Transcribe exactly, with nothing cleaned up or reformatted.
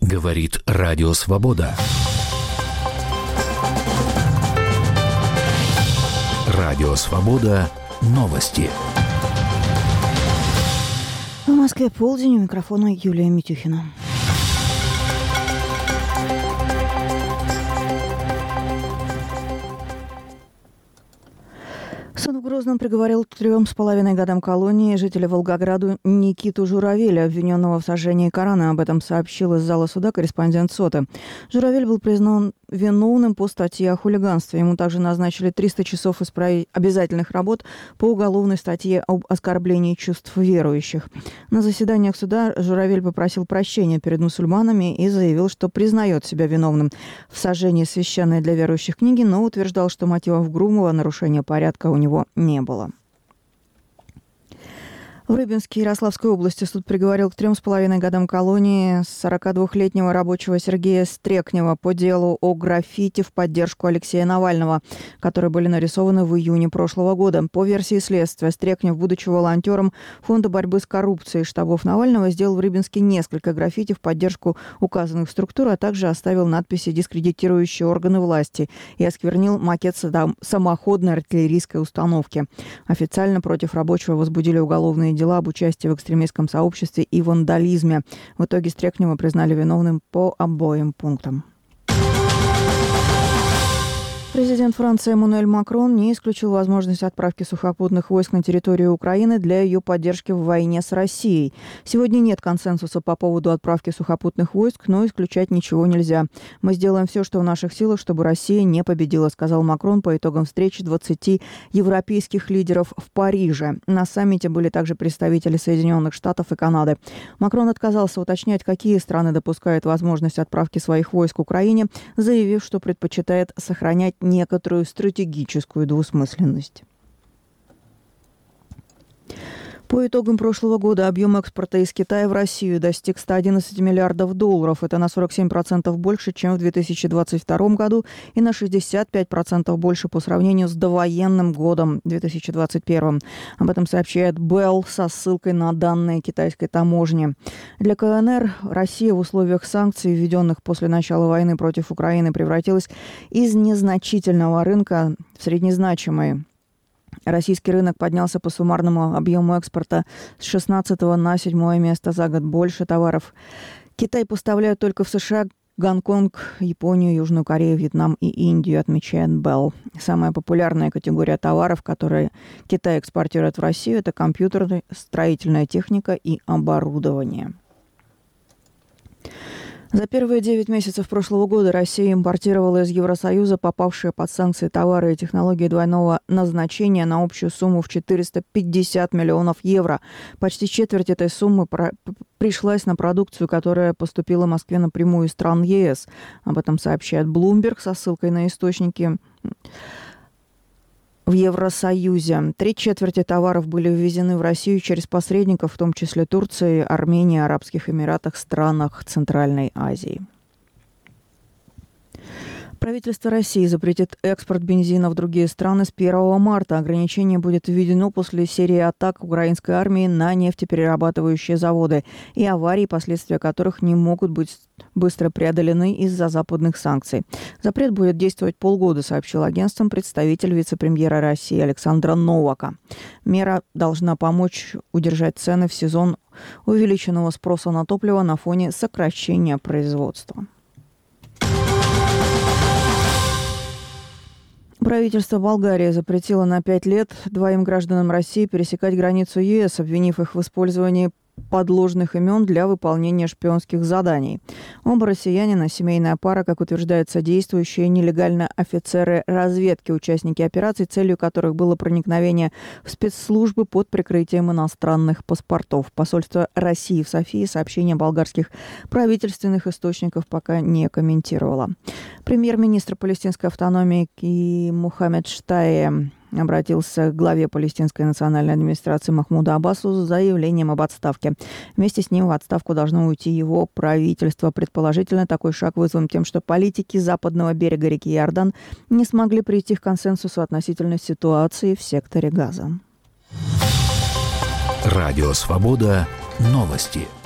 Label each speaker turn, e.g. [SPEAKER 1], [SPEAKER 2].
[SPEAKER 1] Говорит Радио Свобода. Радио Свобода. Новости.
[SPEAKER 2] В Москве полдень, у микрофона Юлия Митюхина. Суд в Грозном приговорил к трем с половиной годам колонии жителя Волгограду Никиту Журавеля, обвиненного в сожжении Корана. Об этом сообщил из зала суда корреспондент СОТы. Журавель был признан виновным по статье о хулиганстве. Ему также назначили триста часов исправить обязательных работ по уголовной статье об оскорблении чувств верующих. На заседаниях суда Журавель попросил прощения перед мусульманами и заявил, что признает себя виновным в сожжении священной для верующих книги, но утверждал, что мотивов грубого нарушения порядка у него не было. В Рыбинске Ярославской области суд приговорил к трем с половиной годам колонии сорокадвухлетнего рабочего Сергея Стрекнева по делу о граффити в поддержку Алексея Навального, которые были нарисованы в июне прошлого года. По версии следствия, Стрекнев, будучи волонтером Фонда борьбы с коррупцией штабов Навального, сделал в Рыбинске несколько граффити в поддержку указанных структур, а также оставил надписи, дискредитирующие органы власти, и осквернил макет самоходной артиллерийской установки. Официально против рабочего возбудили уголовные дела об участии в экстремистском сообществе и вандализме. В итоге Стрекнева признали виновным по обоим пунктам. Президент Франции Эммануэль Макрон не исключил возможность отправки сухопутных войск на территорию Украины для ее поддержки в войне с Россией. Сегодня нет консенсуса по поводу отправки сухопутных войск, но исключать ничего нельзя. Мы сделаем все, что в наших силах, чтобы Россия не победила, сказал Макрон по итогам встречи двадцати европейских лидеров в Париже. На саммите были также представители Соединенных Штатов и Канады. Макрон отказался уточнять, какие страны допускают возможность отправки своих войск к Украине, заявив, что предпочитает сохранять некоторую стратегическую двусмысленность. По итогам прошлого года объем экспорта из Китая в Россию достиг ста одиннадцати миллиардов долларов. Это на сорок семь процентов больше, чем в две тысячи двадцать втором году, и на шестьдесят пять процентов больше по сравнению с довоенным годом две тысячи двадцать первым. Об этом сообщает Белл со ссылкой на данные китайской таможни. Для КНР Россия в условиях санкций, введенных после начала войны против Украины, превратилась из незначительного рынка в среднезначимый. Российский рынок поднялся по суммарному объему экспорта с шестнадцатого на седьмое место за год. Больше товаров Китай поставляет только в США, Гонконг, Японию, Южную Корею, Вьетнам и Индию, отмечает Белл. Самая популярная категория товаров, которые Китай экспортирует в Россию, это компьютеры, строительная техника и оборудование. За первые девять месяцев прошлого года Россия импортировала из Евросоюза попавшие под санкции товары и технологии двойного назначения на общую сумму в четыреста пятьдесят миллионов евро. Почти четверть этой суммы про- пришлась на продукцию, которая поступила Москве напрямую из стран ЕС. Об этом сообщает Bloomberg со ссылкой на источники в Евросоюзе. Три четверти товаров были ввезены в Россию через посредников, в том числе Турции, Армении, Арабских Эмиратах, странах Центральной Азии. Правительство России запретит экспорт бензина в другие страны с первого марта. Ограничение будет введено после серии атак украинской армии на нефтеперерабатывающие заводы и аварий, последствия которых не могут быть быстро преодолены из-за западных санкций. Запрет будет действовать полгода, сообщил агентствам представитель вице-премьера России Александра Новака. Мера должна помочь удержать цены в сезон увеличенного спроса на топливо на фоне сокращения производства. Правительство Болгарии запретило на пять лет двоим гражданам России пересекать границу ЕС, обвинив их в использовании подложных имен для выполнения шпионских заданий. Оба россиянина – семейная пара, как утверждают содействующие нелегально офицеры разведки, участники операций, целью которых было проникновение в спецслужбы под прикрытием иностранных паспортов. Посольство России в Софии сообщения болгарских правительственных источников пока не комментировало. Премьер-министр палестинской автономии Мухаммед Штае обратился к главе палестинской национальной администрации Махмуду Аббасу с заявлением об отставке. Вместе с ним в отставку должно уйти его правительство. Предположительно, такой шаг вызван тем, что политики западного берега реки Иордан не смогли прийти к консенсусу относительно ситуации в секторе Газа.
[SPEAKER 1] Радио «Свобода». Новости.